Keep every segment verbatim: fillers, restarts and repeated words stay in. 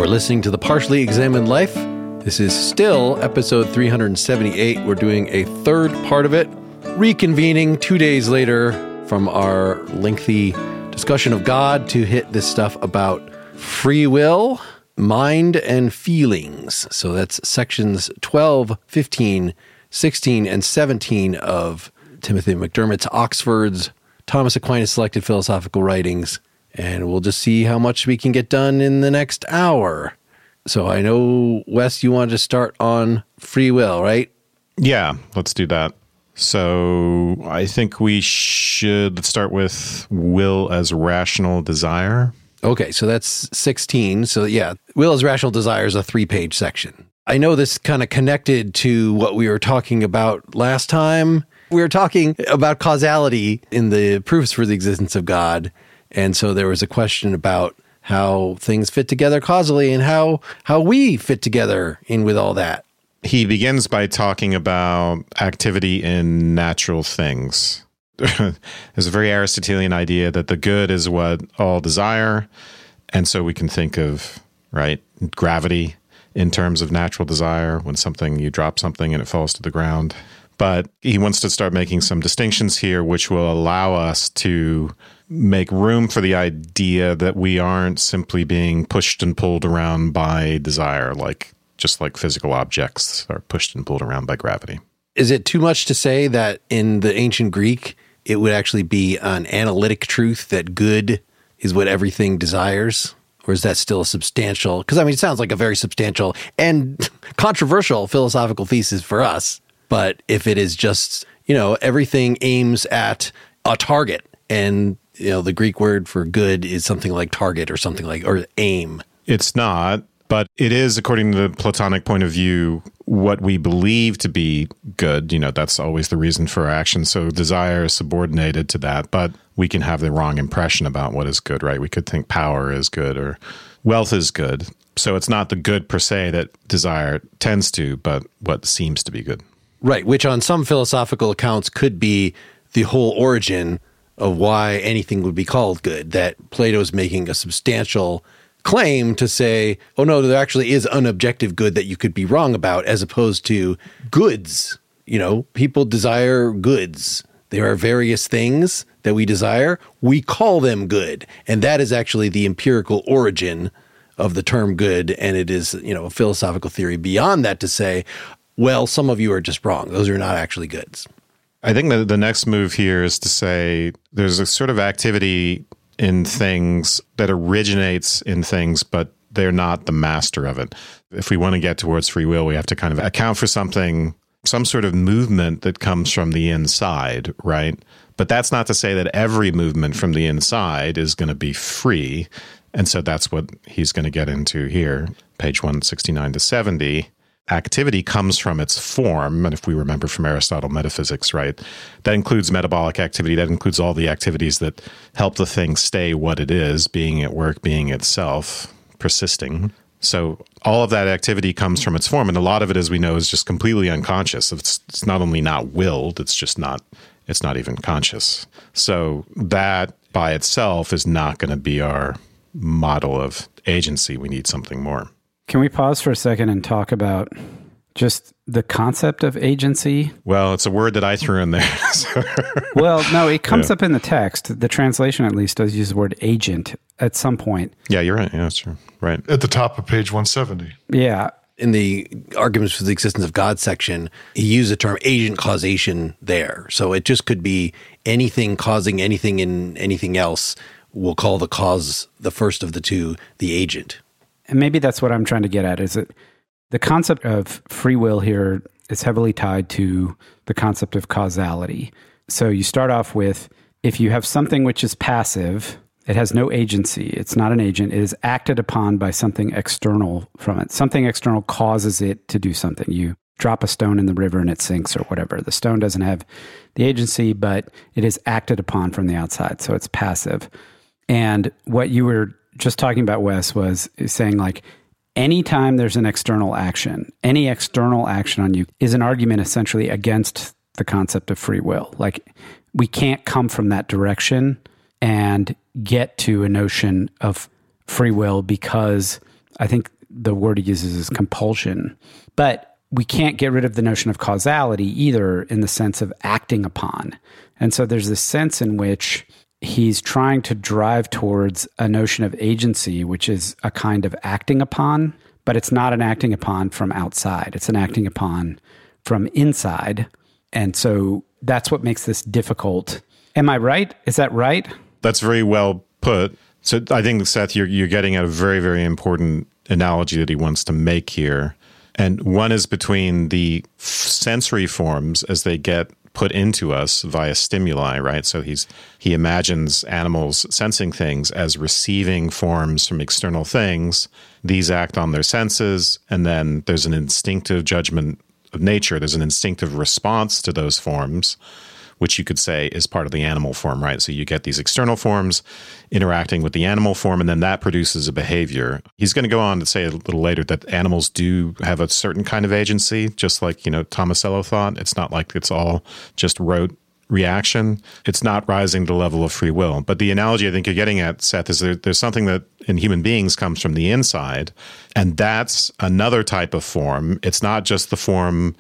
listening to The Partially Examined Life. This is still episode three hundred seventy-eight. We're doing a third part of it, reconvening two days later from our lengthy discussion of God to hit this stuff about free will, mind, and feelings. So that's sections twelve, fifteen, sixteen, and seventeen of Timothy McDermott's Oxford's Thomas Aquinas Selected Philosophical Writings. And we'll just see how much we can get done in the next hour. So I know, Wes, you wanted to start on free will, right? Yeah, let's do that. So I think we should start with will as rational desire. Okay, so that's sixteen. So yeah, will as rational desire is a three-page section. I know this kind of connected to what we were talking about last time. We were talking about causality in the proofs for the existence of God. And so there was a question about how things fit together causally and how how we fit together in with all that. He begins by talking about activity in natural things. There's a very Aristotelian idea that the good is what all desire. And so we can think of, right, gravity in terms of natural desire, when something, you drop something and it falls to the ground. But he wants to start making some distinctions here, which will allow us to make room for the idea that we aren't simply being pushed and pulled around by desire, like just like physical objects are pushed and pulled around by gravity. Is it too much to say that in the ancient Greek, it would actually be an analytic truth that good is what everything desires? Or is that still a substantial? Because, I mean, it sounds like a very substantial and controversial philosophical thesis for us. But if it is just, you know, everything aims at a target, and, you know, the Greek word for good is something like target or something like, or aim. It's not, but it is, according to the Platonic point of view, what we believe to be good. You know, that's always the reason for our action. So desire is subordinated to that, but we can have the wrong impression about what is good, right? We could think power is good or wealth is good. So it's not the good per se that desire tends to, but what seems to be good. Right, which on some philosophical accounts could be the whole origin of why anything would be called good, that Plato's making a substantial claim to say, oh no, there actually is an objective good that you could be wrong about, as opposed to goods. You know, people desire goods. There are various things that we desire. We call them good. And that is actually the empirical origin of the term good. And it is, you know, a philosophical theory beyond that to say, well, some of you are just wrong. Those are not actually goods. I think that the next move here is to say there's a sort of activity in things that originates in things, but they're not the master of it. If we want to get towards free will, we have to kind of account for something, some sort of movement that comes from the inside, right? But that's not to say that every movement from the inside is going to be free. And so that's what he's going to get into here, page one sixty-nine to seventy. Activity comes from its form, and if we remember from Aristotle metaphysics, right, that includes metabolic activity, that includes all the activities that help the thing stay what it is, being at work, being itself, persisting. So all of that activity comes from its form, and a lot of it, as we know, is just completely unconscious. It's, it's not only not willed, it's just not, it's not even conscious. So that by itself is not going to be our model of agency. We need something more. Can we pause for a second and talk about just the concept of agency? Well, it's a word that I threw in there. So. Well, no, it comes yeah. up in the text. The translation, at least, does use the word agent at some point. Yeah, you're right. Yeah, that's true. Right. At the top of page one seventy. Yeah. In the arguments for the existence of God section, he used the term agent causation there. So it just could be anything causing anything in anything else. We'll call the cause, the first of the two, the agent. And maybe that's what I'm trying to get at, is that the concept of free will here is heavily tied to the concept of causality. So you start off with, if you have something which is passive, it has no agency, it's not an agent, it is acted upon by something external from it. Something external causes it to do something. You drop a stone in the river and it sinks or whatever. The stone doesn't have the agency, but it is acted upon from the outside, so it's passive. And what you were just talking about, Wes, was saying like anytime there's an external action, any external action on you is an argument essentially against the concept of free will. Like we can't come from that direction and get to a notion of free will because I think the word he uses is compulsion. But we can't get rid of the notion of causality either in the sense of acting upon. And so there's this sense in which he's trying to drive towards a notion of agency, which is a kind of acting upon, but it's not an acting upon from outside. It's an acting upon from inside. And so that's what makes this difficult. Am I right? Is that right? That's very well put. So I think, Seth, you're, you're getting at a very, very important analogy that he wants to make here. And one is between the sensory forms as they get put into us via stimuli, right? So he's he imagines animals sensing things as receiving forms from external things. These act on their senses, and then there's an instinctive judgment of nature. There's an instinctive response to those forms, which you could say is part of the animal form, right? So you get these external forms interacting with the animal form, and then that produces a behavior. He's going to go on to say a little later that animals do have a certain kind of agency, just like, you know, Tomasello thought. It's not like it's all just rote reaction. It's not rising to the level of free will. But the analogy I think you're getting at, Seth, is there, there's something that in human beings comes from the inside, and that's another type of form. It's not just the form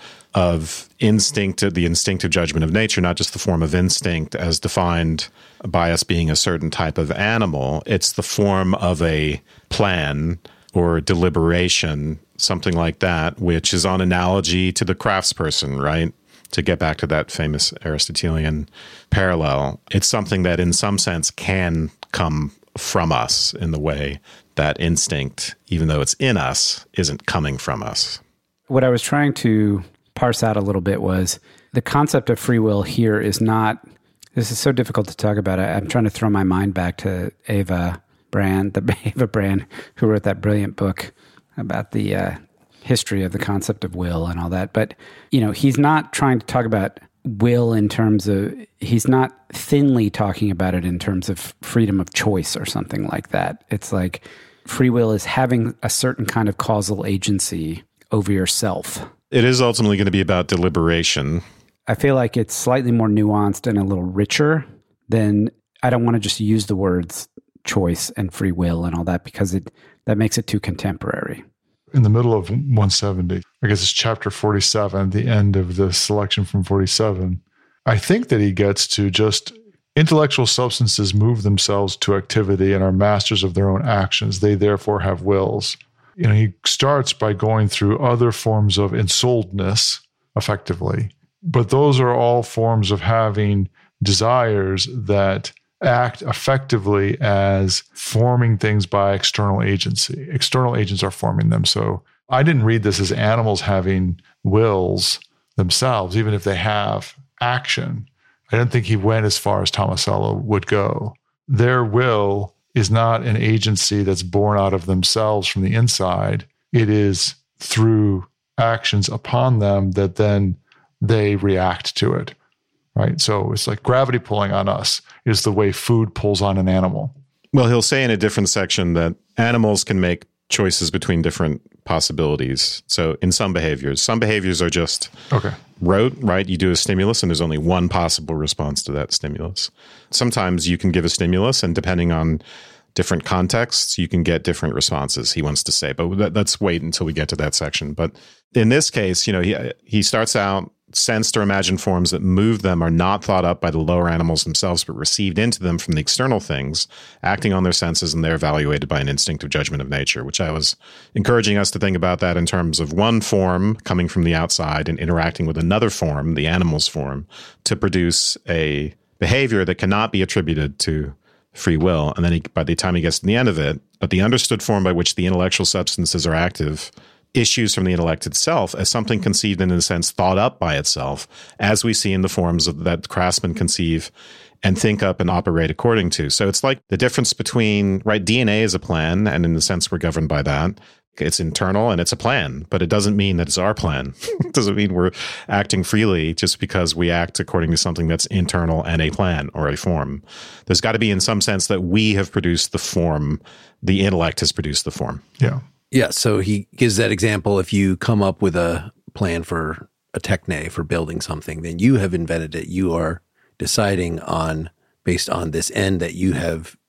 of instinct, the instinctive judgment of nature, not just the form of instinct as defined by us being a certain type of animal. It's the form of a plan or deliberation, something like that, which is on analogy to the craftsperson, right? To get back to that famous Aristotelian parallel, it's something that in some sense can come from us in the way that instinct, even though it's in us, isn't coming from us. What I was trying to parse out a little bit was the concept of free will here is not, this is so difficult to talk about. I, I'm trying to throw my mind back to Eva Brand, the Eva Brand, who wrote that brilliant book about the uh, history of the concept of will and all that. But, you know, he's not trying to talk about will in terms of, he's not thinly talking about it in terms of freedom of choice or something like that. It's like free will is having a certain kind of causal agency over yourself. It is ultimately going to be about deliberation. I feel like it's slightly more nuanced and a little richer than, I don't want to just use the words choice and free will and all that because it that makes it too contemporary. In the middle of one seventy, I guess it's chapter forty-seven, the end of the selection from forty-seven, I think that he gets to just intellectual substances move themselves to activity and are masters of their own actions. They therefore have wills. You know, he starts by going through other forms of ensouledness, effectively. But those are all forms of having desires that act effectively as forming things by external agency. External agents are forming them. So I didn't read this as animals having wills themselves, even if they have action. I don't think he went as far as Tomasello would go. Their will is not an agency that's born out of themselves from the inside. It is through actions upon them that then they react to it, right? So it's like gravity pulling on us is the way food pulls on an animal. Well, he'll say in a different section that animals can make choices between different possibilities. So in some behaviors, some behaviors are just okay. rote, right? You do a stimulus and there's only one possible response to that stimulus. Sometimes you can give a stimulus and depending on different contexts, you can get different responses, he wants to say. But that, let's wait until we get to that section. But in this case, you know, he he starts out, sensed or imagined forms that move them are not thought up by the lower animals themselves, but received into them from the external things, acting on their senses, and they're evaluated by an instinctive judgment of nature, which I was encouraging us to think about that in terms of one form coming from the outside and interacting with another form, the animal's form, to produce a behavior that cannot be attributed to free will. And then he, by the time he gets to the end of it, but the understood form by which the intellectual substances are active issues from the intellect itself as something conceived and in a sense thought up by itself, as we see in the forms of that craftsmen conceive and think up and operate according to. So it's like the difference between, right, D N A is a plan, and in the sense we're governed by that. It's internal and it's a plan, but it doesn't mean that it's our plan. It doesn't mean we're acting freely just because we act according to something that's internal and a plan or a form. There's got to be in some sense that we have produced the form, the intellect has produced the form. Yeah. Yeah, so he gives that example. If you come up with a plan for a techne, for building something, then you have invented it. You are deciding on, based on this end that you have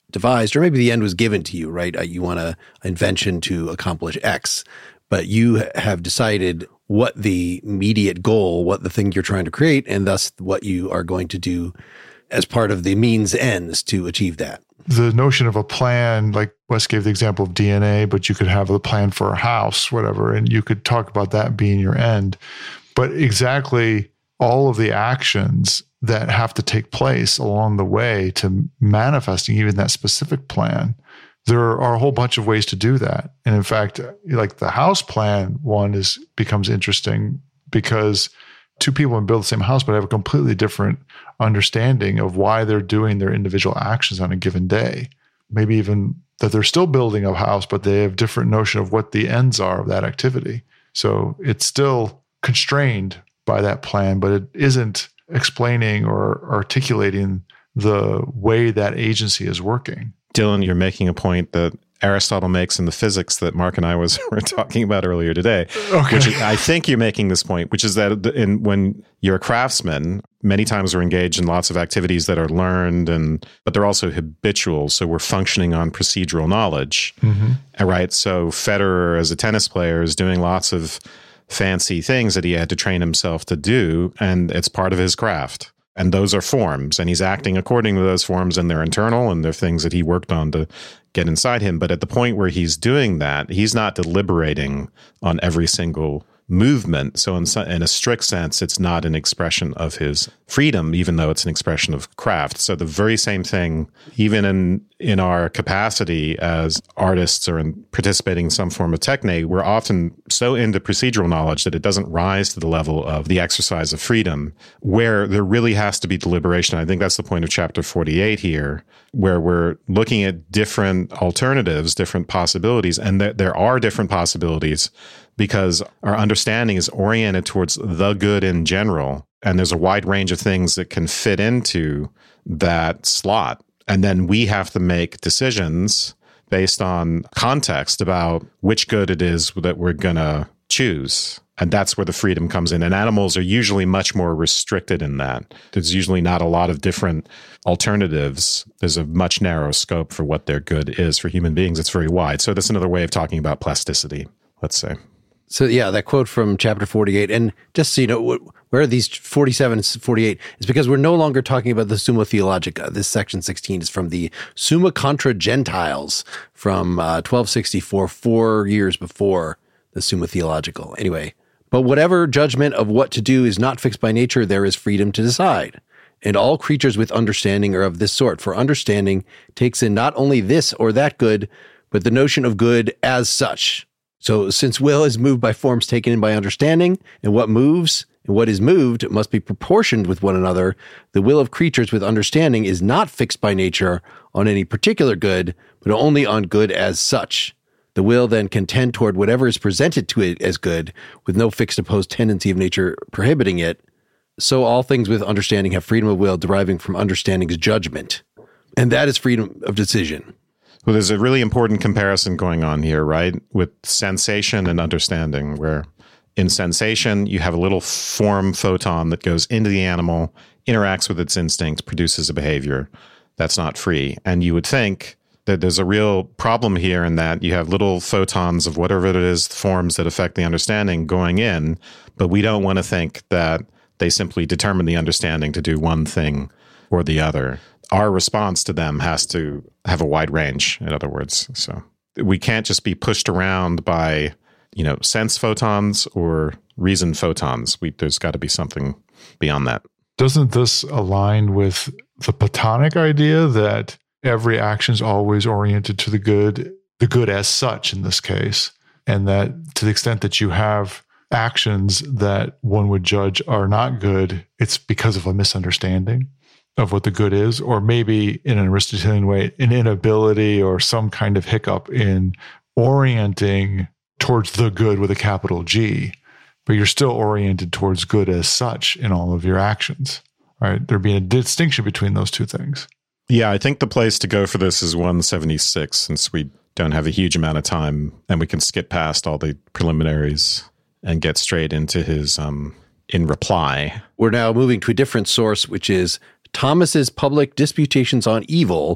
devised, or maybe the end was given to you, right? Uh, you want an invention to accomplish X, but you have decided what the immediate goal, what the thing you're trying to create, and thus what you are going to do as part of the means ends to achieve that. The notion of a plan, like Wes gave the example of D N A, but you could have a plan for a house, whatever, and you could talk about that being your end. But exactly all of the actions that have to take place along the way to manifesting even that specific plan, there are a whole bunch of ways to do that. And in fact, like the house plan one is becomes interesting because two people can build the same house, but have a completely different understanding of why they're doing their individual actions on a given day. Maybe even that they're still building a house, but they have different notion of what the ends are of that activity. So it's still constrained by that plan, but it isn't explaining or articulating the way that agency is working. Dylan, you're making a point that Aristotle makes in the physics that Mark and I was were talking about earlier today. Okay. Which is, I think you're making this point, which is that in, when you're a craftsman, many times we're engaged in lots of activities that are learned, and but they're also habitual. So we're functioning on procedural knowledge, mm-hmm. right? So Federer, as a tennis player, is doing lots of fancy things that he had to train himself to do, and it's part of his craft. And those are forms, and he's acting according to those forms, and they're internal, and they're things that he worked on to get inside him. But at the point where he's doing that, he's not deliberating on every single movement. So in, in a strict sense, it's not an expression of his freedom, even though it's an expression of craft. So the very same thing, even in in our capacity as artists or in participating in some form of techne, we're often so into procedural knowledge that it doesn't rise to the level of the exercise of freedom, where there really has to be deliberation. I think that's the point of chapter forty-eight here, where we're looking at different alternatives, different possibilities, and there, there are different possibilities because our understanding is oriented towards the good in general. And there's a wide range of things that can fit into that slot. And then we have to make decisions based on context about which good it is that we're going to choose. And that's where the freedom comes in. And animals are usually much more restricted in that. There's usually not a lot of different alternatives. There's a much narrower scope for what their good is. For human beings, it's very wide. So that's another way of talking about plasticity, let's say. So yeah, that quote from chapter forty-eight, and just so you know, where are these forty-seven and forty-eight? Is because we're no longer talking about the Summa Theologica. This section sixteen is from the Summa Contra Gentiles from uh, twelve sixty-four, four years before the Summa Theological. Anyway, but whatever judgment of what to do is not fixed by nature, there is freedom to decide. And all creatures with understanding are of this sort, for understanding takes in not only this or that good, but the notion of good as such. So since will is moved by forms taken in by understanding, and what moves and what is moved must be proportioned with one another, the will of creatures with understanding is not fixed by nature on any particular good, but only on good as such. The will then can tend toward whatever is presented to it as good, with no fixed opposed tendency of nature prohibiting it. So all things with understanding have freedom of will deriving from understanding's judgment. And that is freedom of decision. Well, there's a really important comparison going on here, right? With sensation and understanding, where in sensation, you have a little form photon that goes into the animal, interacts with its instinct, produces a behavior that's not free. And you would think that there's a real problem here in that you have little photons of whatever it is, forms that affect the understanding going in, but we don't want to think that they simply determine the understanding to do one thing or the other. Our response to them has to have a wide range, in other words. So we can't just be pushed around by, you know, sense photons or reason photons. We, there's got to be something beyond that. Doesn't this align with the Platonic idea that every action is always oriented to the good, the good as such in this case, and that to the extent that you have actions that one would judge are not good, it's because of a misunderstanding of what the good is, or maybe in an Aristotelian way, an inability or some kind of hiccup in orienting towards the good with a capital G, but you're still oriented towards good as such in all of your actions, right? There being a distinction between those two things. Yeah, I think the place to go for this is one seventy-six, since we don't have a huge amount of time and we can skip past all the preliminaries and get straight into his um, in reply. We're now moving to a different source, which is Thomas's Public Disputations on Evil,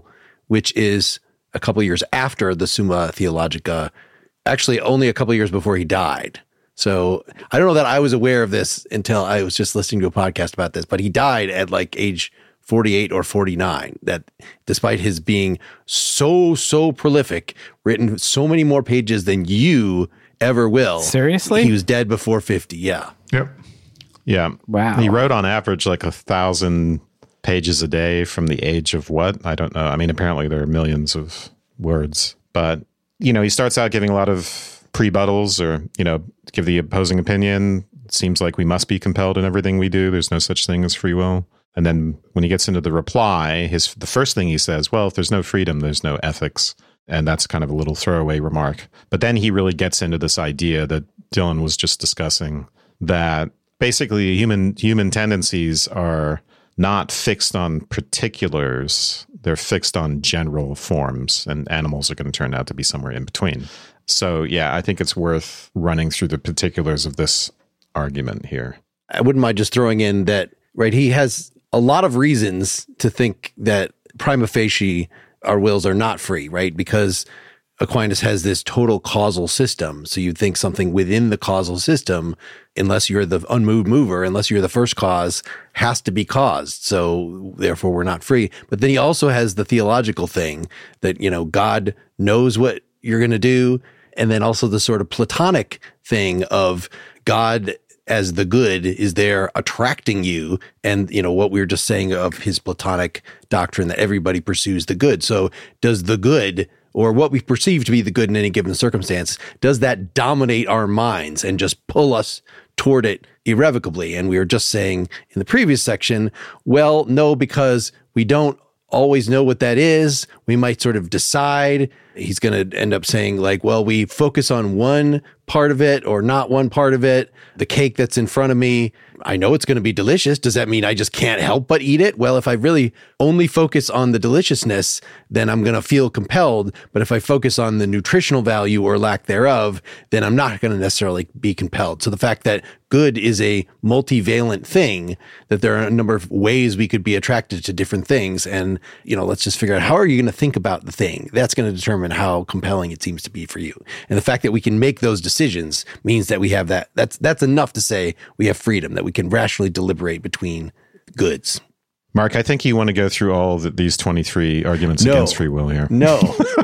which is a couple years after the Summa Theologica, actually only a couple years before he died. So I don't know that I was aware of this until I was just listening to a podcast about this, but he died at like age forty-eight or forty-nine, that despite his being so, so prolific, written so many more pages than you ever will. Seriously? He was dead before fifty. Yeah. Yep. Yeah. Wow. He wrote on average like a thousand pages a day from the age of what? I don't know. I mean, apparently there are millions of words, but, you know, he starts out giving a lot of prebuttals or, you know, give the opposing opinion. It seems like we must be compelled in everything we do. There's no such thing as free will. And then when he gets into the reply, his the first thing he says, well, if there's no freedom, there's no ethics. And that's kind of a little throwaway remark. But then he really gets into this idea that Dylan was just discussing, that basically human human tendencies are not fixed on particulars. They're fixed on general forms, and animals are going to turn out to be somewhere in between. So, yeah, I think it's worth running through the particulars of this argument here. I wouldn't mind just throwing in that, right, he has a lot of reasons to think that prima facie our wills are not free, right? Because Aquinas has this total causal system. So you'd think something within the causal system, unless you're the unmoved mover, unless you're the first cause, has to be caused. So therefore we're not free. But then he also has the theological thing that, you know, God knows what you're going to do. And then also the sort of Platonic thing of God as the good is there attracting you. And, you know, what we were just saying of his Platonic doctrine that everybody pursues the good. So does the good, or what we perceive to be the good in any given circumstance, does that dominate our minds and just pull us toward it irrevocably? And we were just saying in the previous section, well, no, because we don't always know what that is. We might sort of decide. He's going to end up saying like, well, we focus on one part of it or not one part of it. The cake that's in front of me, I know it's going to be delicious. Does that mean I just can't help but eat it? Well, if I really only focus on the deliciousness, then I'm going to feel compelled. But if I focus on the nutritional value or lack thereof, then I'm not going to necessarily be compelled. So the fact that good is a multivalent thing, that there are a number of ways we could be attracted to different things. And, you know, let's just figure out, how are you going to think about the thing? That's going to determine how compelling it seems to be for you. And the fact that we can make those decisions means that we have that, that's, that's enough to say we have freedom, that we can rationally deliberate between goods. Mark, I think you want to go through all the, these twenty-three arguments no, against free will here. No.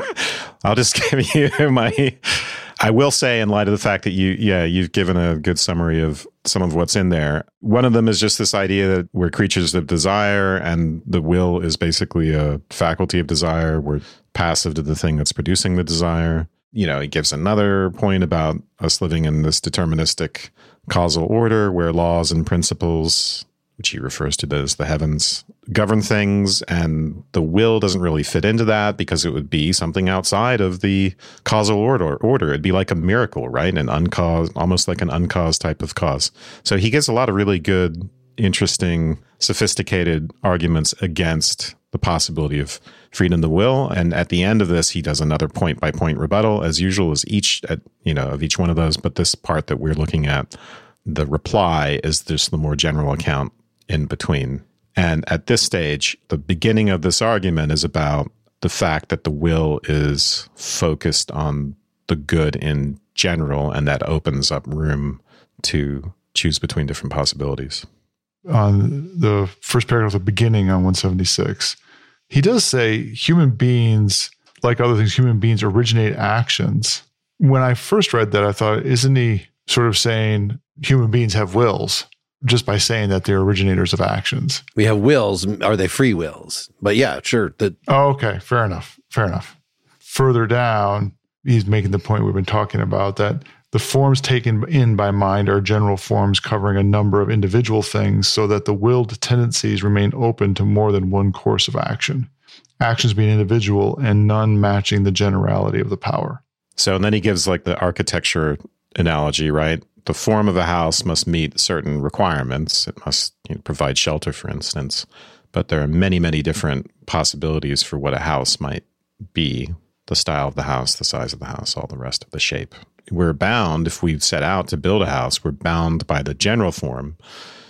I'll just give you my... I will say, in light of the fact that you, yeah, you've given a good summary of some of what's in there. One of them is just this idea that we're creatures of desire, and the will is basically a faculty of desire. We're passive to the thing that's producing the desire. You know, it gives another point about us living in this deterministic causal order where laws and principles, which he refers to as the heavens, govern things, and the will doesn't really fit into that because it would be something outside of the causal order. Order. It'd be like a miracle, right? An uncaused, almost like an uncaused type of cause. So he gives a lot of really good, interesting, sophisticated arguments against the possibility of freedom of the will. And at the end of this, he does another point by point rebuttal, as usual, as each, at, you know, of each one of those. But this part that we're looking at, the reply, is just the more general account in between. And at this stage, the beginning of this argument is about the fact that the will is focused on the good in general, and that opens up room to choose between different possibilities. On the first paragraph, the beginning on one seventy-six, he does say human beings, like other things, human beings originate actions. When I first read that, I thought, isn't he sort of saying human beings have wills? Just by saying that they're originators of actions. We have wills. Are they free wills? But yeah, sure. The, oh, okay. Fair enough. Fair enough. Further down, he's making the point we've been talking about, that the forms taken in by mind are general forms covering a number of individual things, so that the willed tendencies remain open to more than one course of action. Actions being individual and none matching the generality of the power. So, and then he gives like the architecture analogy, right? The form of a house must meet certain requirements. It must, you know, provide shelter, for instance. But there are many, many different possibilities for what a house might be. The style of the house, the size of the house, all the rest of the shape. We're bound, if we set out to build a house, we're bound by the general form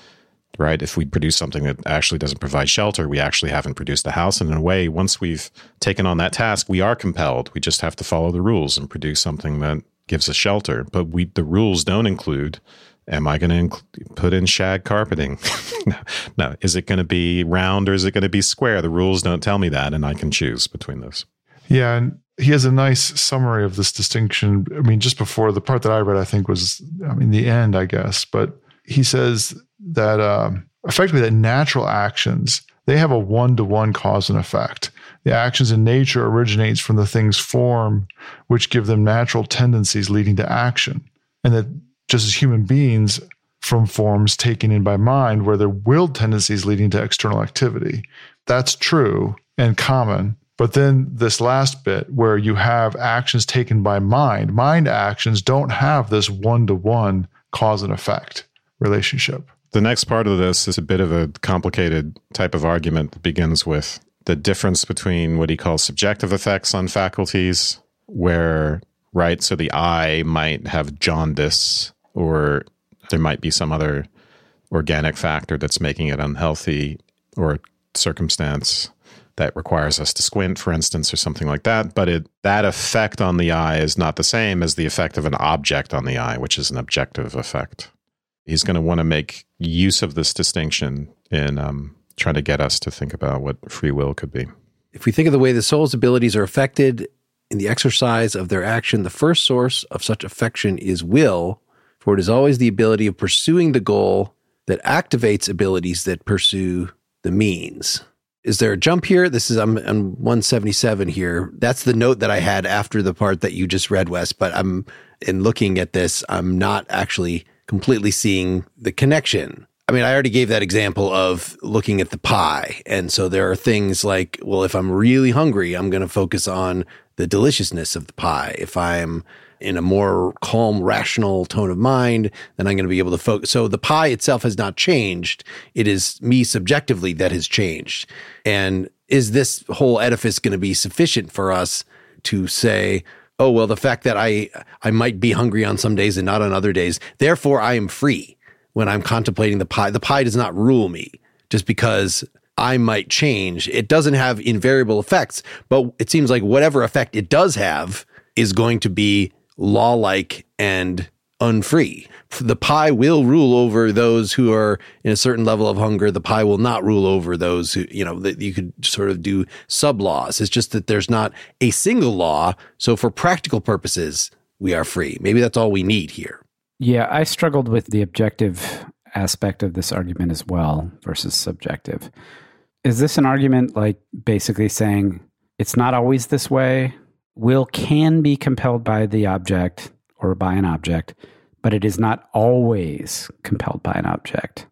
right? If we produce something that actually doesn't provide shelter, we actually haven't produced the house. And in a way, once we've taken on that task, we are compelled. We just have to follow the rules and produce something that gives us shelter. But we the rules don't include, am I going to inc- put in shag carpeting? no, no. Is it going to be round or is it going to be square? The rules don't tell me that, and I can choose between those. Yeah, and he has a nice summary of this distinction. I mean, just before the part that I read, I think was, I mean, the end, I guess. But he says that um, effectively that natural actions, they have a one-to-one cause and effect. The actions in nature originates from the things form, which give them natural tendencies leading to action. And that just as human beings, from forms taken in by mind, where they're willed tendencies leading to external activity. That's true and common. But then this last bit where you have actions taken by mind, mind actions don't have this one-to-one cause and effect relationship. The next part of this is a bit of a complicated type of argument that begins with the difference between what he calls subjective effects on faculties, where, right, so the eye might have jaundice, or there might be some other organic factor that's making it unhealthy, or circumstance that requires us to squint, for instance, or something like that. But it, that effect on the eye is not the same as the effect of an object on the eye, which is an objective effect. He's going to want to make use of this distinction in um, trying to get us to think about what free will could be. If we think of the way the soul's abilities are affected in the exercise of their action, the first source of such affection is will, for it is always the ability of pursuing the goal that activates abilities that pursue the means. Is there a jump here? This is, I'm on one seventy-seven here. That's the note that I had after the part that you just read, Wes, but I'm, in looking at this, I'm not actually completely seeing the connection. I mean, I already gave that example of looking at the pie. And so there are things like, well, if I'm really hungry, I'm going to focus on the deliciousness of the pie. If I'm in a more calm, rational tone of mind, then I'm going to be able to focus. So the pie itself has not changed. It is me subjectively that has changed. And is this whole edifice going to be sufficient for us to say, oh, well, the fact that I, I might be hungry on some days and not on other days, therefore I am free when I'm contemplating the pie. The pie does not rule me just because I might change. It doesn't have invariable effects, but it seems like whatever effect it does have is going to be law-like and unfree. The pie will rule over those who are in a certain level of hunger. The pie will not rule over those who, you know, that you could sort of do sub-laws. It's just that there's not a single law. So for practical purposes, we are free. Maybe that's all we need here. Yeah, I struggled with the objective aspect of this argument as well versus subjective. Is this an argument like basically saying it's not always this way? Will can be compelled by the object or by an object, but it is not always compelled by an object.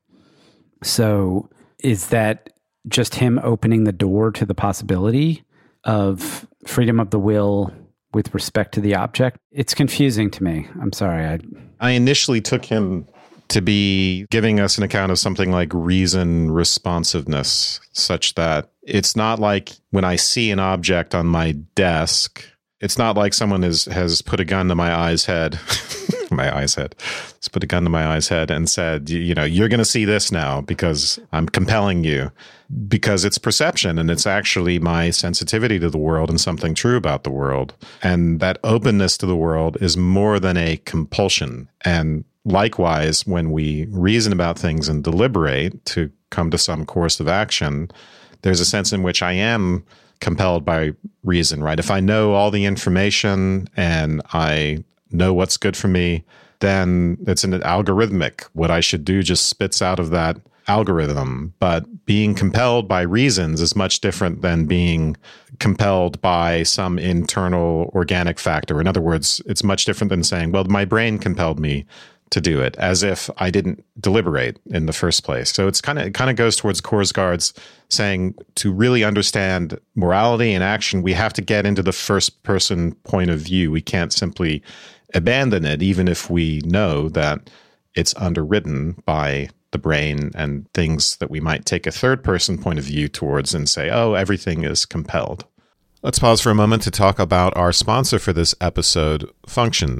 So is that just him opening the door to the possibility of freedom of the will with respect to the object? It's confusing to me. I'm sorry. I, I initially took him to be giving us an account of something like reason responsiveness, such that it's not like when I see an object on my desk, it's not like someone is, has put a gun to my eye's head, my eye's head, has put a gun to my eye's head and said, you, you know, you're going to see this now because I'm compelling you, because it's perception and it's actually my sensitivity to the world and something true about the world. And that openness to the world is more than a compulsion. And likewise, when we reason about things and deliberate to come to some course of action, there's a sense in which I am compelled by reason, right? If I know all the information and I know what's good for me, then it's an algorithmic. What I should do just spits out of that algorithm. But being compelled by reasons is much different than being compelled by some internal organic factor. In other words, it's much different than saying, well, my brain compelled me to do it, as if I didn't deliberate in the first place. So it's kind of it kind of goes towards Korsgaard's saying to really understand morality and action, we have to get into the first person point of view. We can't simply abandon it, even if we know that it's underwritten by the brain and things that we might take a third person point of view towards and say, oh, everything is compelled. Let's pause for a moment to talk about our sponsor for this episode, Function.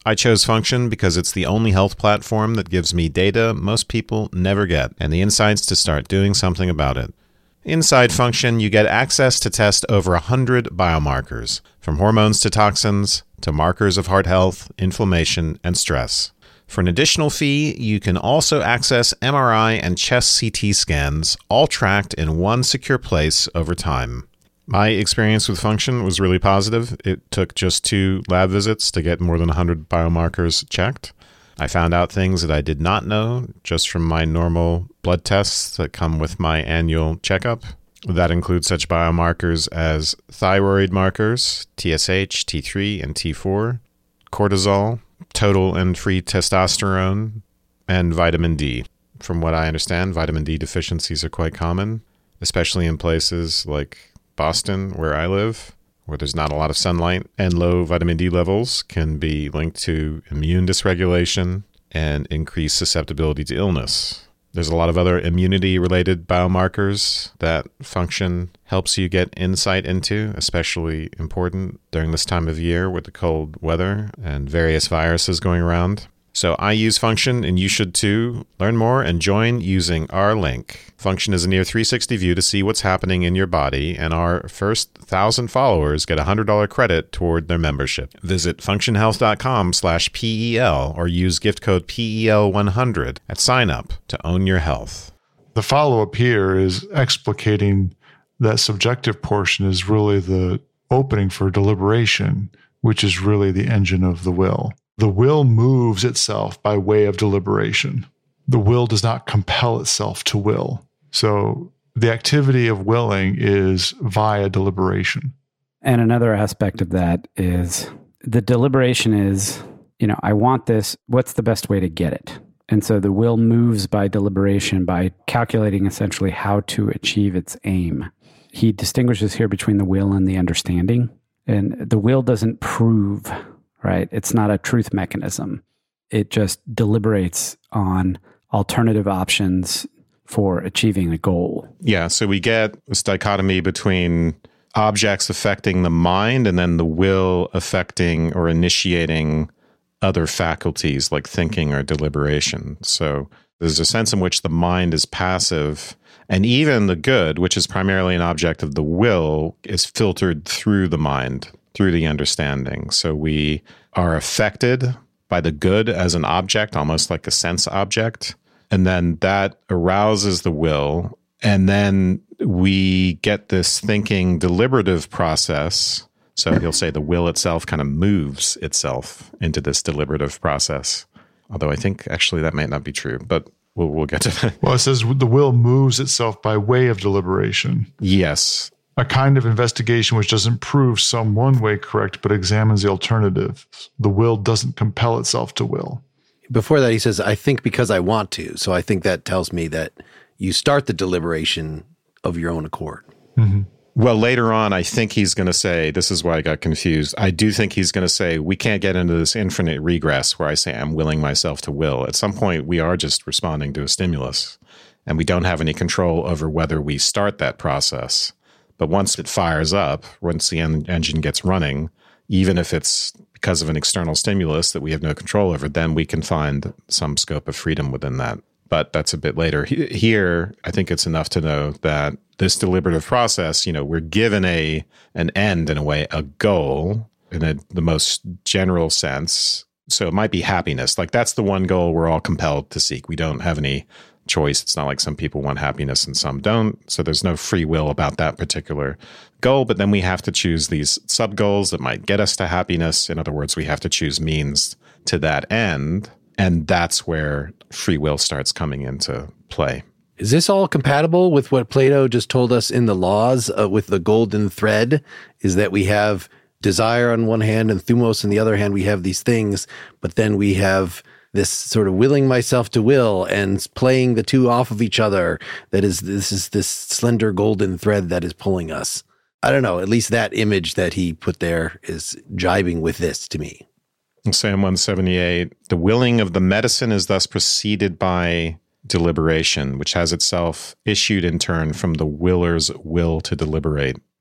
I chose Function because it's the only health platform that gives me data most people never get and the insights to start doing something about it. Inside Function, you get access to test over one hundred biomarkers, from hormones to toxins to markers of heart health, inflammation, and stress. For an additional fee, you can also access M R I and chest C T scans, all tracked in one secure place over time. My experience with Function was really positive. It took just two lab visits to get more than one hundred biomarkers checked. I found out things that I did not know just from my normal blood tests that come with my annual checkup. That includes such biomarkers as thyroid markers, T S H, T three, and T four, cortisol, total and free testosterone, and vitamin D. From what I understand, vitamin D deficiencies are quite common, especially in places like Boston, where I live, where there's not a lot of sunlight, and low vitamin D levels can be linked to immune dysregulation and increased susceptibility to illness. There's a lot of other immunity-related biomarkers that Function helps you get insight into, especially important during this time of year with the cold weather and various viruses going around. So I use Function, and you should too. Learn more and join using our link. Function is a near three sixty view to see what's happening in your body, and our first one thousand followers get a one hundred dollars credit toward their membership. Visit functionhealth.com slash PEL or use gift code P E L one hundred at sign up to own your health. The follow-up here is explicating that subjective portion is really the opening for deliberation, which is really the engine of the will. The will moves itself by way of deliberation. The will does not compel itself to will. So the activity of willing is via deliberation. And another aspect of that is the deliberation is, you know, I want this. What's the best way to get it? And so the will moves by deliberation, by calculating essentially how to achieve its aim. He distinguishes here between the will and the understanding. And the will doesn't prove, right? It's not a truth mechanism. It just deliberates on alternative options for achieving a goal. Yeah, so we get this dichotomy between objects affecting the mind and then the will affecting or initiating other faculties like thinking or deliberation. So there's a sense in which the mind is passive, and even the good, which is primarily an object of the will, is filtered through the mind, through the understanding. So we are affected by the good as an object, almost like a sense object. And then that arouses the will. And then we get this thinking deliberative process. So he'll say the will itself kind of moves itself into this deliberative process. Although I think actually that might not be true, but we'll, we'll get to that. Well, it says the will moves itself by way of deliberation. Yes. A kind of investigation which doesn't prove some one way correct, but examines the alternatives. The will doesn't compel itself to will. Before that, he says, I think because I want to. So I think that tells me that you start the deliberation of your own accord. Mm-hmm. Well, later on, I think he's going to say, this is why I got confused. I do think he's going to say, we can't get into this infinite regress where I say I'm willing myself to will. At some point, we are just responding to a stimulus, and we don't have any control over whether we start that process. But once it fires up, once the en- engine gets running, even if it's because of an external stimulus that we have no control over, then we can find some scope of freedom within that. But that's a bit later. Here, I think it's enough to know that this deliberative process, you know, we're given a an end, in a way, a goal in a, the most general sense. So it might be happiness. Like that's the one goal we're all compelled to seek. We don't have any choice. It's not like some people want happiness and some don't. So there's no free will about that particular goal. But then we have to choose these sub goals that might get us to happiness. In other words, we have to choose means to that end. And that's where free will starts coming into play. Is this all compatible with what Plato just told us in the laws uh, with the golden thread? Is that we have desire on one hand and thumos on the other hand, we have these things, but then we have this sort of willing myself to will and playing the two off of each other. That is, this is this slender golden thread that is pulling us. I don't know, at least that image that he put there is jibing with this to me. In Psalm one seventy-eight, the willing of the medicine is thus preceded by deliberation, which has itself issued in turn from the willer's will to deliberate.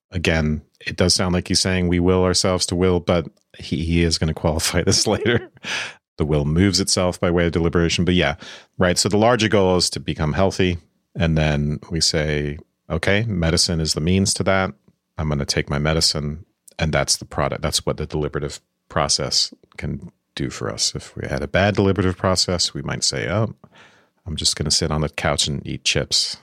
Again, it does sound like he's saying we will ourselves to will, but he, he is going to qualify this later. The will moves itself by way of deliberation. But yeah, right. So the larger goal is to become healthy. And then we say, okay, medicine is the means to that. I'm going to take my medicine. And that's the product. That's what the deliberative process can do for us. If we had a bad deliberative process, we might say, oh, I'm just going to sit on the couch and eat chips.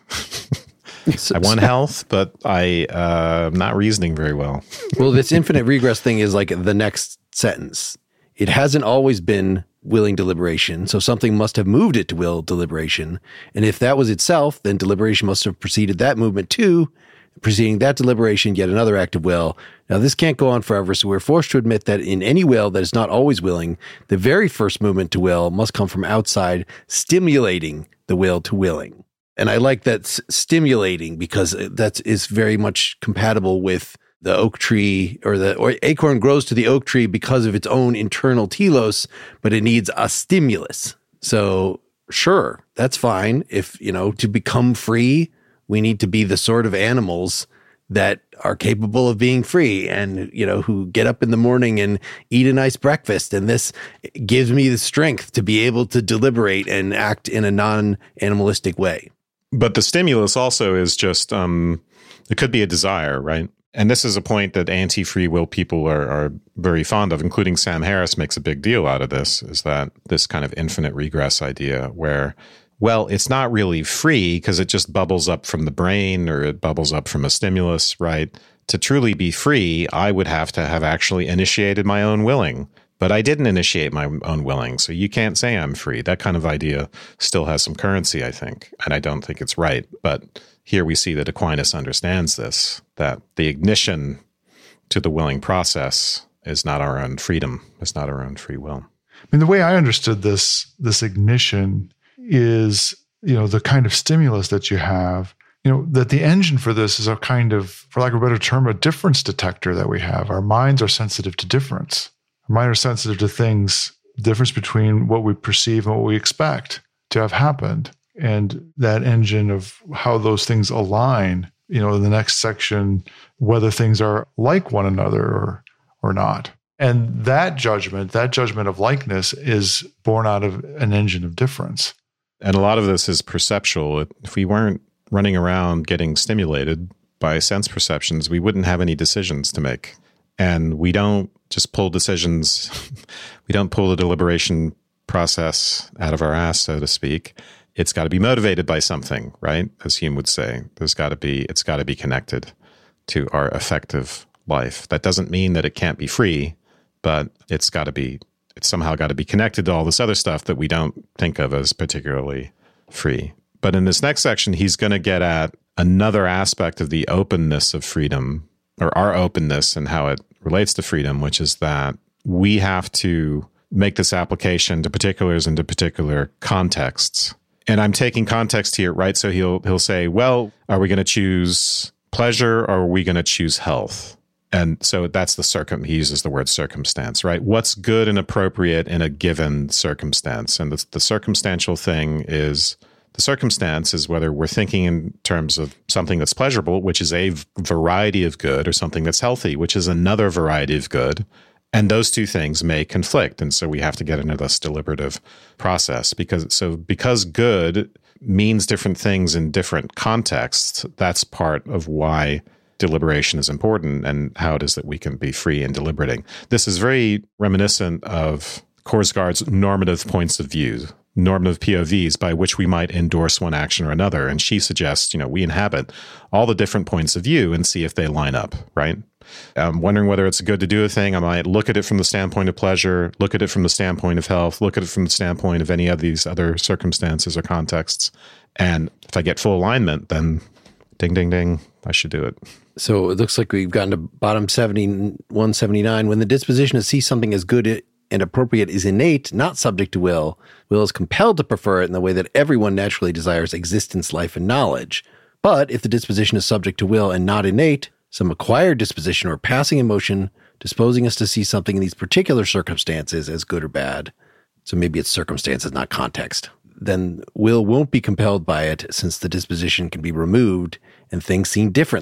I want health, but I, uh, I'm not reasoning very well. Well, this infinite regress thing is like the next sentence. It hasn't always been willing deliberation, so something must have moved it to will deliberation. And if that was itself, then deliberation must have preceded that movement too, preceding that deliberation, yet another act of will. Now, this can't go on forever, so we're forced to admit that in any will that is not always willing, the very first movement to will must come from outside, stimulating the will to willing. And I like that s- stimulating because that is very much compatible with the oak tree, or the or acorn grows to the oak tree because of its own internal telos, but it needs a stimulus. So sure, that's fine. If, you know, to become free, we need to be the sort of animals that are capable of being free and, you know, who get up in the morning and eat a nice breakfast. And this gives me the strength to be able to deliberate and act in a non-animalistic way. But the stimulus also is just, um, it could be a desire, right? And this is a point that anti-free will people are, are very fond of, including Sam Harris makes a big deal out of this, is that this kind of infinite regress idea where, well, it's not really free because it just bubbles up from the brain or it bubbles up from a stimulus, right? To truly be free, I would have to have actually initiated my own willing. But I didn't initiate my own willing, so you can't say I'm free. That kind of idea still has some currency, I think, and I don't think it's right. But here we see that Aquinas understands this, that the ignition to the willing process is not our own freedom, it's not our own free will. I mean, the way I understood this, this ignition is, you know, the kind of stimulus that you have, you know, that the engine for this is a kind of, for lack of a better term, a difference detector that we have. Our minds are sensitive to difference. Our minds are sensitive to things, difference between what we perceive and what we expect to have happened. And that engine of how those things align, you know, in the next section, whether things are like one another or, or not. And that judgment, that judgment of likeness is born out of an engine of difference. And a lot of this is perceptual. If we weren't running around getting stimulated by sense perceptions, we wouldn't have any decisions to make. And we don't just pull decisions, we don't pull the deliberation process out of our ass, so to speak. It's got to be motivated by something, right? As Hume would say, there's got to be, it's got to be connected to our affective life. That doesn't mean that it can't be free, but it's got to be, it's somehow got to be connected to all this other stuff that we don't think of as particularly free. But in this next section, he's going to get at another aspect of the openness of freedom, or our openness and how it relates to freedom, which is that we have to make this application to particulars and to particular contexts. And I'm taking context here, right? So he'll he'll say, well, are we going to choose pleasure or are we going to choose health? And so that's the circum, he uses the word circumstance, right? What's good and appropriate in a given circumstance? And the, the circumstantial thing is, the circumstance is whether we're thinking in terms of something that's pleasurable, which is a variety of good, or something that's healthy, which is another variety of good. And those two things may conflict. And so we have to get into this deliberative process because, so because good means different things in different contexts, that's part of why deliberation is important and how it is that we can be free in deliberating. This is very reminiscent of Korsgaard's normative points of view, normative P O Vs by which we might endorse one action or another. And she suggests, you know, we inhabit all the different points of view and see if they line up, right? I'm wondering whether it's good to do a thing. I might look at it from the standpoint of pleasure, look at it from the standpoint of health, look at it from the standpoint of any of these other circumstances or contexts. And if I get full alignment, then ding, ding, ding, I should do it. So it looks like we've gotten to bottom seventy-one seventy-nine. When the disposition to see something as good and appropriate is innate, not subject to will, will is compelled to prefer it in the way that everyone naturally desires existence, life, and knowledge. But if the disposition is subject to will and not innate, some acquired disposition or passing emotion disposing us to see something in these particular circumstances as good or bad, so maybe it's circumstances, not context, then will won't be compelled by it since the disposition can be removed and things seen differently.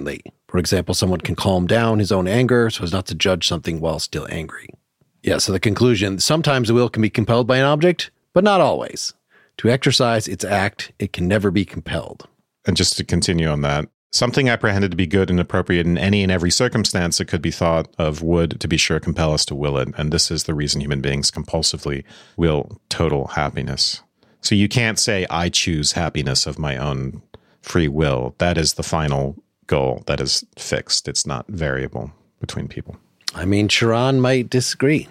For example, someone can calm down his own anger so as not to judge something while still angry. Yeah, so the conclusion, sometimes the will can be compelled by an object, but not always. To exercise its act, it can never be compelled. And just to continue on that, something apprehended to be good and appropriate in any and every circumstance that could be thought of would, to be sure, compel us to will it. And this is the reason human beings compulsively will total happiness. So you can't say, I choose happiness of my own free will. That is the final goal. That is fixed. It's not variable between people. I mean, Chiron might disagree.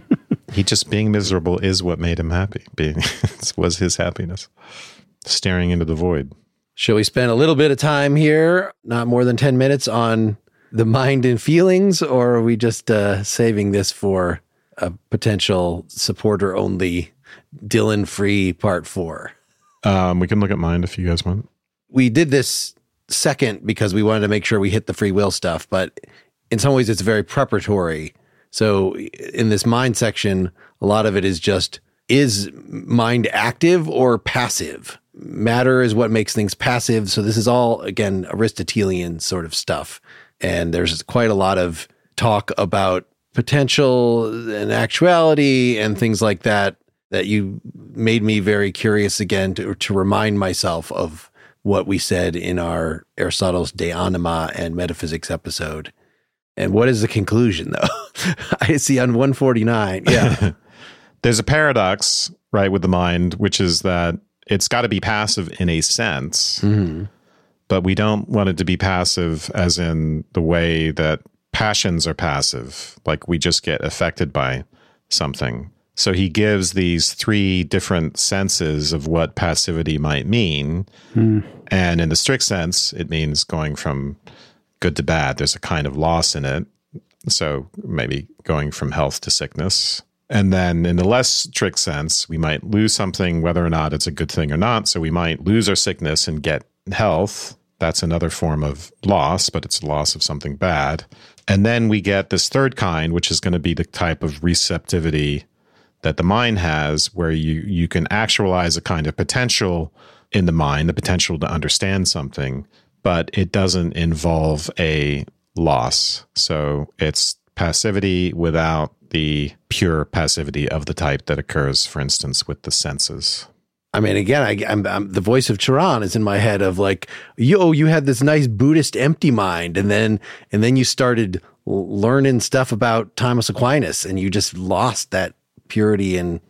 He just being miserable is what made him happy. Being was his happiness. Staring into the void. Shall we spend a little bit of time here, not more than ten minutes, on the mind and feelings, or are we just uh, saving this for a potential supporter-only Dylan-free part four? Um, we can look at mind if you guys want. We did this second because we wanted to make sure we hit the free will stuff, but in some ways it's very preparatory. So in this mind section, a lot of it is just, is mind active or passive? Matter is what makes things passive. So this is all, again, Aristotelian sort of stuff. And there's quite a lot of talk about potential and actuality and things like that, that you made me very curious again to, to remind myself of what we said in our Aristotle's De Anima and Metaphysics episode. And what is the conclusion, though? I see on one forty-nine. Yeah. There's a paradox, right, with the mind, which is that it's got to be passive in a sense, mm-hmm. but we don't want it to be passive as in the way that passions are passive, like we just get affected by something. So he gives these three different senses of what passivity might mean. Mm. And in the strict sense, it means going from good to bad. There's a kind of loss in it. So maybe going from health to sickness. And then in the less strict sense, we might lose something, whether or not it's a good thing or not. So we might lose our sickness and get health. That's another form of loss, but it's a loss of something bad. And then we get this third kind, which is going to be the type of receptivity that the mind has, where you, you can actualize a kind of potential in the mind, the potential to understand something, but it doesn't involve a loss. So it's passivity without the pure passivity of the type that occurs, for instance, with the senses. I mean, again, I, I'm, I'm the voice of Chiron is in my head of like, yo, you had this nice Buddhist empty mind, and then and then you started learning stuff about Thomas Aquinas, and you just lost that purity. And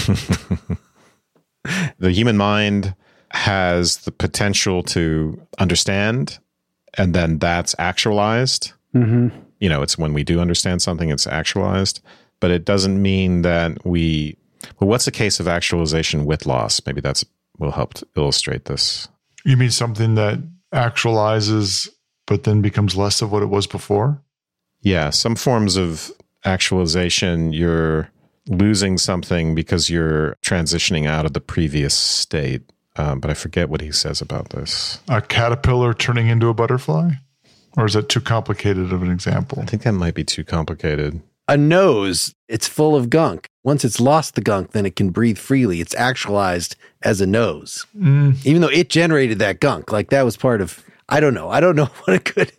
the human mind has the potential to understand, and then that's actualized. Mm-hmm. You know, it's when we do understand something, it's actualized, but it doesn't mean that we, well, what's the case of actualization with loss? Maybe that's will help to illustrate this. You mean something that actualizes, but then becomes less of what it was before? Yeah, some forms of actualization, you're losing something because you're transitioning out of the previous state. Um, but I forget what he says about this. A caterpillar turning into a butterfly? Or is that too complicated of an example? I think that might be too complicated. A nose, it's full of gunk. Once it's lost the gunk, then it can breathe freely. It's actualized as a nose. Mm. Even though it generated that gunk. Like that was part of, I don't know. I don't know what a good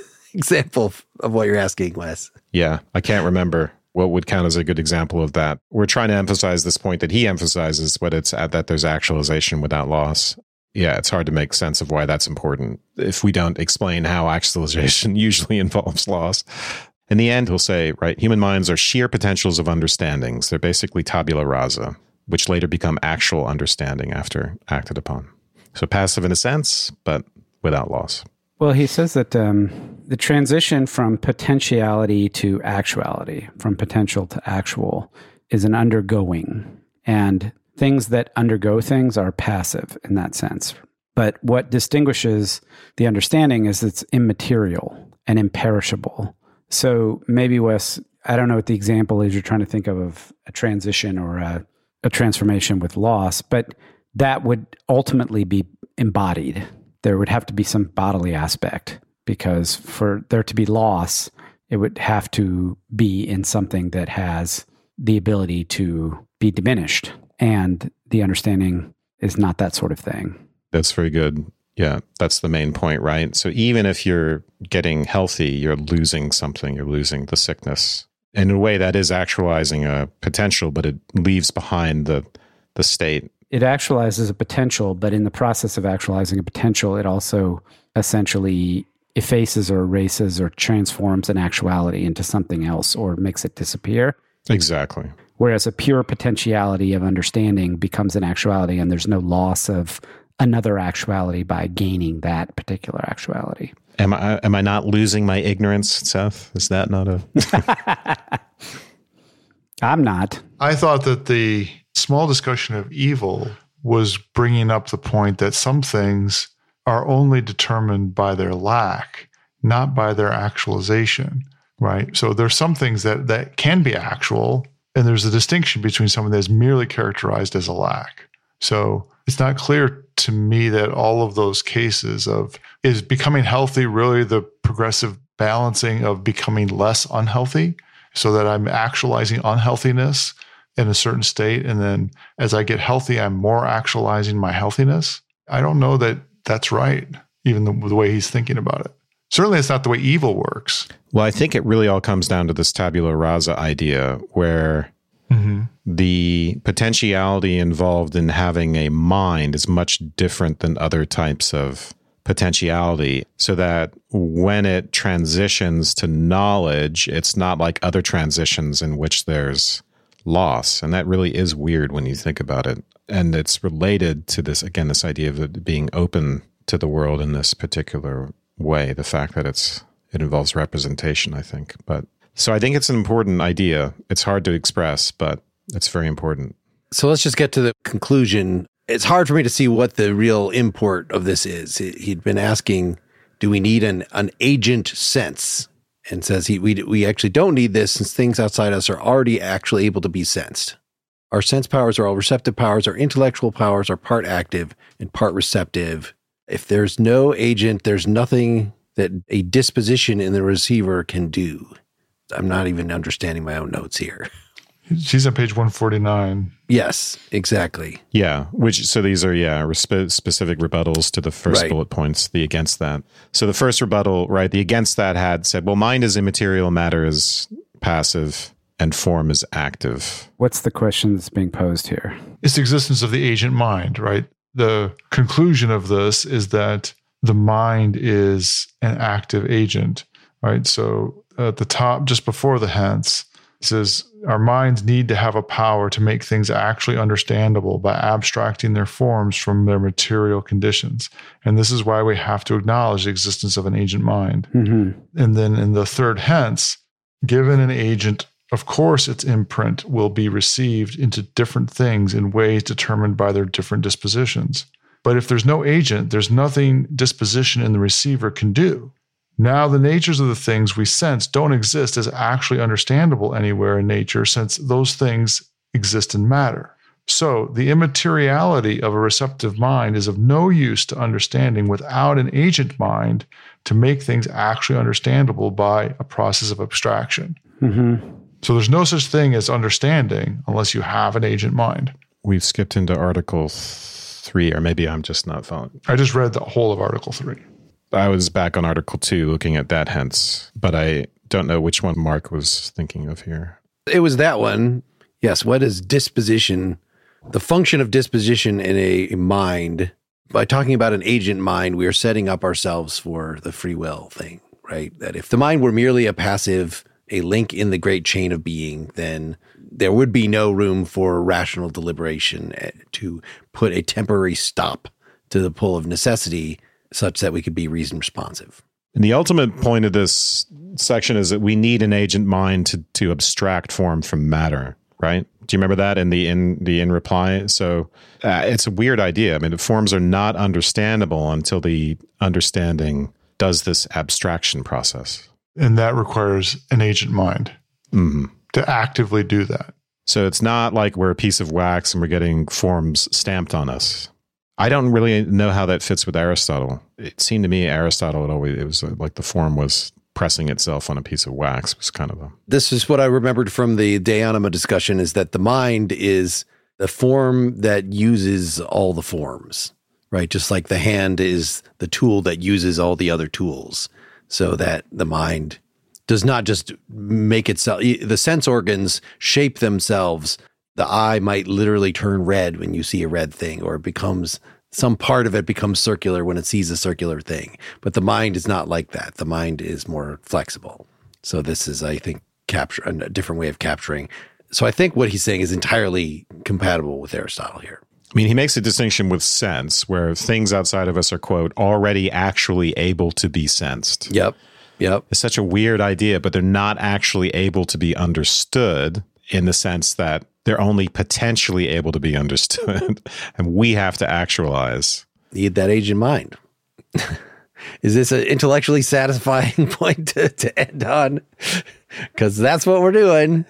example of what you're asking, Wes. Yeah, I can't remember what would count as a good example of that. We're trying to emphasize this point that he emphasizes, but it's at that there's actualization without loss. Yeah, it's hard to make sense of why that's important if we don't explain how actualization usually involves loss. In the end, he'll say, right, human minds are sheer potentials of understandings. They're basically tabula rasa, which later become actual understanding after acted upon. So passive in a sense, but without loss. Well, he says that um, the transition from potentiality to actuality, from potential to actual, is an undergoing. And things that undergo things are passive in that sense. But what distinguishes the understanding is it's immaterial and imperishable. So maybe, Wes, I don't know what the example is you're trying to think of of a transition or a, a transformation with loss, but that would ultimately be embodied. There would have to be some bodily aspect, because for there to be loss, it would have to be in something that has the ability to be diminished. And the understanding is not that sort of thing. That's very good. Yeah, that's the main point, right? So even if you're getting healthy, you're losing something. You're losing the sickness. And in a way, that is actualizing a potential, but it leaves behind the the state. It actualizes a potential, but in the process of actualizing a potential, it also essentially effaces or erases or transforms an actuality into something else or makes it disappear. Exactly. Whereas a pure potentiality of understanding becomes an actuality, and there's no loss of another actuality by gaining that particular actuality. Am I am I not losing my ignorance, Seth? Is that not a... I'm not. I thought that the small discussion of evil was bringing up the point that some things are only determined by their lack, not by their actualization, right? So there's some things that, that can be actual, and there's a distinction between something that's merely characterized as a lack. So it's not clear to me that all of those cases of, is becoming healthy really the progressive balancing of becoming less unhealthy, so that I'm actualizing unhealthiness in a certain state, and then as I get healthy, I'm more actualizing my healthiness? I don't know that that's right, even the, the way he's thinking about it. Certainly it's not the way evil works. Well, I think it really all comes down to this tabula rasa idea where mm-hmm. the potentiality involved in having a mind is much different than other types of potentiality, so that when it transitions to knowledge, it's not like other transitions in which there's loss. And that really is weird when you think about it. And it's related to this, again, this idea of it being open to the world in this particular way, the fact that it's it involves representation, I think. But so I think it's an important idea. It's hard to express, but it's very important. So let's just get to the conclusion. It's hard for me to see what the real import of this is. He'd been asking, do we need an, an agent sense? And says he we we actually don't need this, since things outside us are already actually able to be sensed. Our sense powers are all receptive powers. Our intellectual powers are part active and part receptive. If there's no agent, there's nothing that a disposition in the receiver can do. I'm not even understanding my own notes here. She's on page one forty-nine. Yes, exactly. Yeah, which so these are, yeah, resp- specific rebuttals to the first right. bullet points, the against that. So the first rebuttal, right, the against that had said, well, mind is immaterial, matter is passive, and form is active. What's the question that's being posed here? It's the existence of the agent mind, right? The conclusion of this is that the mind is an active agent, right? So at the top, just before the hence, it says, our minds need to have a power to make things actually understandable by abstracting their forms from their material conditions. And this is why we have to acknowledge the existence of an agent mind. Mm-hmm. And then in the third hence, given an agent, of course, its imprint will be received into different things in ways determined by their different dispositions. But if there's no agent, there's nothing disposition in the receiver can do. Now, the natures of the things we sense don't exist as actually understandable anywhere in nature, since those things exist in matter. So, the immateriality of a receptive mind is of no use to understanding without an agent mind to make things actually understandable by a process of abstraction. Mm-hmm. So, there's no such thing as understanding unless you have an agent mind. We've skipped into Article three, or maybe I'm just not following. I just read the whole of Article three. I was back on Article two looking at that hence, but I don't know which one Mark was thinking of here. It was that one. Yes. What is disposition? The function of disposition in a mind. By talking about an agent mind, we are setting up ourselves for the free will thing, right? That if the mind were merely a passive, a link in the great chain of being, then there would be no room for rational deliberation to put a temporary stop to the pull of necessity, such that we could be reason responsive. And the ultimate point of this section is that we need an agent mind to, to abstract form from matter, right? Do you remember that in the in the in reply? So uh, it's a weird idea. I mean, the forms are not understandable until the understanding does this abstraction process. And that requires an agent mind mm-hmm. to actively do that. So it's not like we're a piece of wax and we're getting forms stamped on us. I don't really know how that fits with Aristotle. It seemed to me Aristotle had always, it was like the form was pressing itself on a piece of wax. It was kind of a... This is what I remembered from the De Anima discussion, is that the mind is the form that uses all the forms, right? Just like the hand is the tool that uses all the other tools, so that the mind does not just make itself, the sense organs shape themselves. The eye might literally turn red when you see a red thing, or it becomes, some part of it becomes circular when it sees a circular thing. But the mind is not like that. The mind is more flexible. So this is, I think, capture a different way of capturing. So I think what he's saying is entirely compatible with Aristotle here. I mean, he makes a distinction with sense, where things outside of us are, quote, already actually able to be sensed. Yep. Yep. It's such a weird idea, but they're not actually able to be understood, in the sense that they're only potentially able to be understood, and we have to actualize. Need that agent mind. Is this an intellectually satisfying point to, to end on? Because that's what we're doing.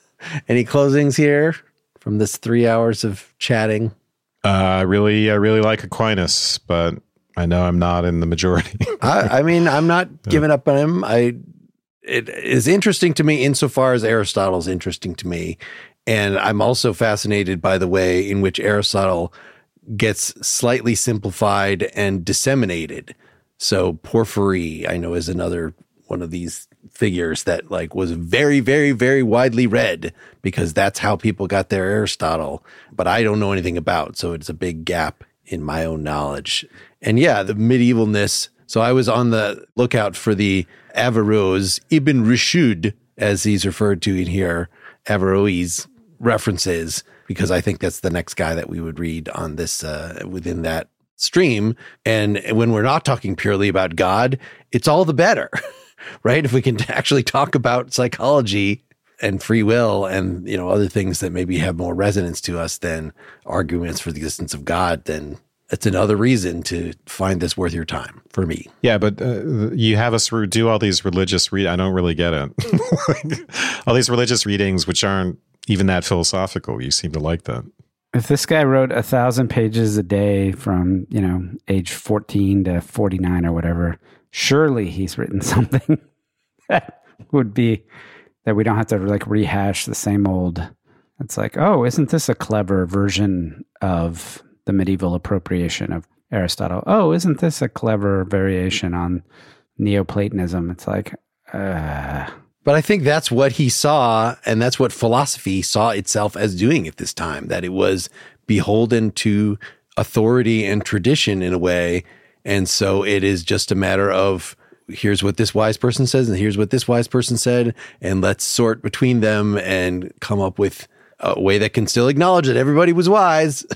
Any closings here from this three hours of chatting? Uh, I really, I really like Aquinas, but I know I'm not in the majority. I, I mean, I'm not giving up on him. I it is interesting to me insofar as Aristotle's interesting to me. And I'm also fascinated by the way in which Aristotle gets slightly simplified and disseminated. So Porphyry, I know, is another one of these figures that like was very, very, very widely read, because that's how people got their Aristotle. But I don't know anything about, so it's a big gap in my own knowledge. And yeah, the medievalness. So I was on the lookout for the Averroes, Ibn Rushd, as he's referred to in here, Averroes references, because I think that's the next guy that we would read on this, uh, within that stream. And when we're not talking purely about God, it's all the better, right? If we can actually talk about psychology and free will and, you know, other things that maybe have more resonance to us than arguments for the existence of God, then it's another reason to find this worth your time for me. Yeah, but uh, you have us do all these religious read. I don't really get it. All these religious readings, which aren't even that philosophical. You seem to like that. If this guy wrote a thousand pages a day from, you know, age fourteen to forty-nine or whatever, surely he's written something that would be, that we don't have to like rehash the same old. It's like, oh, isn't this a clever version of the medieval appropriation of Aristotle? Oh, isn't this a clever variation on Neoplatonism? It's like, uh... But I think that's what he saw, and that's what philosophy saw itself as doing at this time, that it was beholden to authority and tradition in a way. And so it is just a matter of, here's what this wise person says, and here's what this wise person said, and let's sort between them and come up with a way that can still acknowledge that everybody was wise.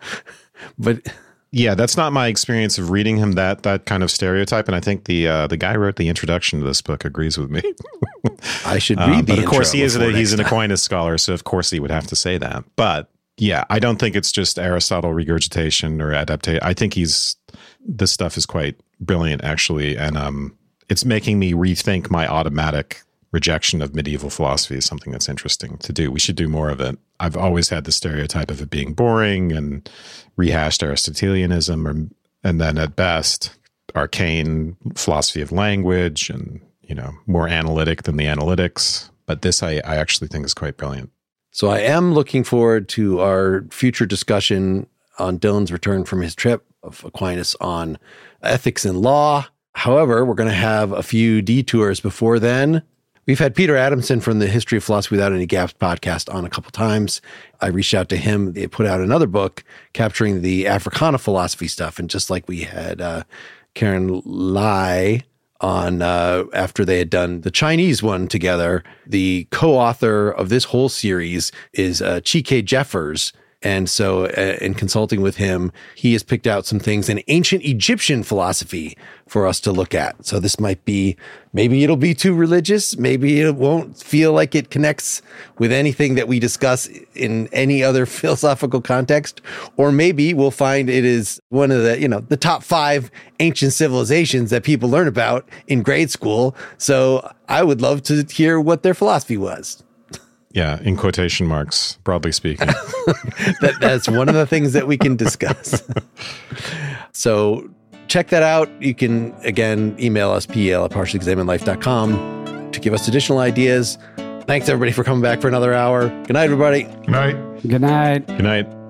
But yeah, that's not my experience of reading him, that that kind of stereotype. And I think the uh, the guy who wrote the introduction to this book agrees with me. I should read um, the But of course, he is a, he's an time. Aquinas scholar, so of course he would have to say that. But yeah, I don't think it's just Aristotle regurgitation or adaptation. I think he's this stuff is quite brilliant, actually, and um, it's making me rethink my automatic rejection of medieval philosophy is something that's interesting to do. We should do more of it. I've always had the stereotype of it being boring and rehashed Aristotelianism, or, and then at best, arcane philosophy of language and, you know, more analytic than the analytics. But this I, I actually think is quite brilliant. So I am looking forward to our future discussion on Dylan's return from his trip of Aquinas on ethics and law. However, we're going to have a few detours before then. We've had Peter Adamson from the History of Philosophy Without Any Gaps podcast on a couple times. I reached out to him. They put out another book capturing the Africana philosophy stuff. And just like we had uh, Karen Lai on uh, after they had done the Chinese one together, the co-author of this whole series is uh, Chike Jeffers. And so uh, in consulting with him, he has picked out some things in ancient Egyptian philosophy for us to look at. So this might be, maybe it'll be too religious. Maybe it won't feel like it connects with anything that we discuss in any other philosophical context. Or maybe we'll find it is one of the, you know, the top five ancient civilizations that people learn about in grade school. So I would love to hear what their philosophy was. Yeah, in quotation marks, broadly speaking. that, that's one of the things that we can discuss. So check that out. You can, again, email us, P E L at partially examined life dot com, to give us additional ideas. Thanks, everybody, for coming back for another hour. Good night, everybody. Good night. Good night. Good night.